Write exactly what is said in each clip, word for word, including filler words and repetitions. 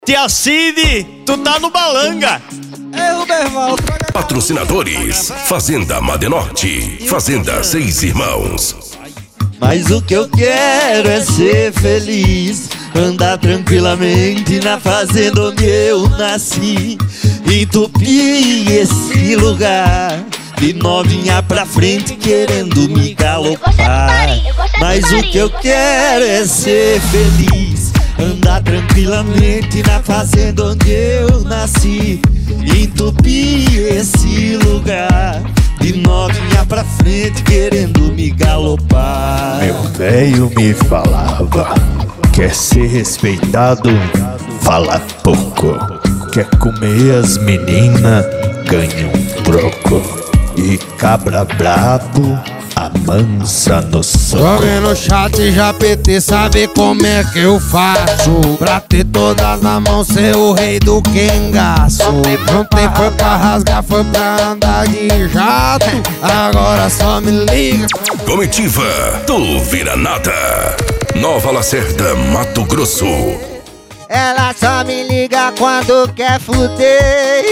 Tia Cid, tu tá no balanga. É o Berval. Patrocinadores: Fazenda Madenorte, Fazenda Seis Irmãos. Mas o que eu quero é ser feliz, andar tranquilamente na fazenda onde eu nasci, entupir esse lugar de novinha pra frente querendo me galopar. Mas o que eu quero é ser feliz, andar tranquilamente na fazenda onde eu nasci, entupir esse lugar de novinha pra frente querendo me galopar. Meu velho me falava: quer ser respeitado, fala pouco. Quer comer as meninas, ganha um troco. E cabra brabo, amansa no soco. Joguei no chat já P T, sabe como é que eu faço pra ter todas na mão, ser o rei do quengaço. Não tem foi pra rasgar, foi pra andar de jato. Agora só me liga. Comitiva do Vira Nada, Nova Lacerda, Mato Grosso. Ela só me liga quando quer fuder.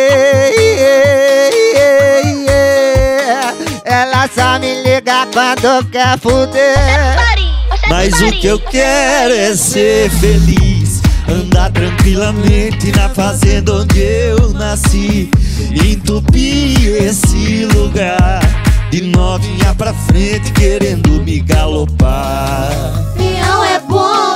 Ela só me liga quando quer fuder. Mas o que eu quero é ser feliz, andar tranquilamente na fazenda onde eu nasci, entupir esse lugar de novinha pra frente querendo me galopar. Miau é bom.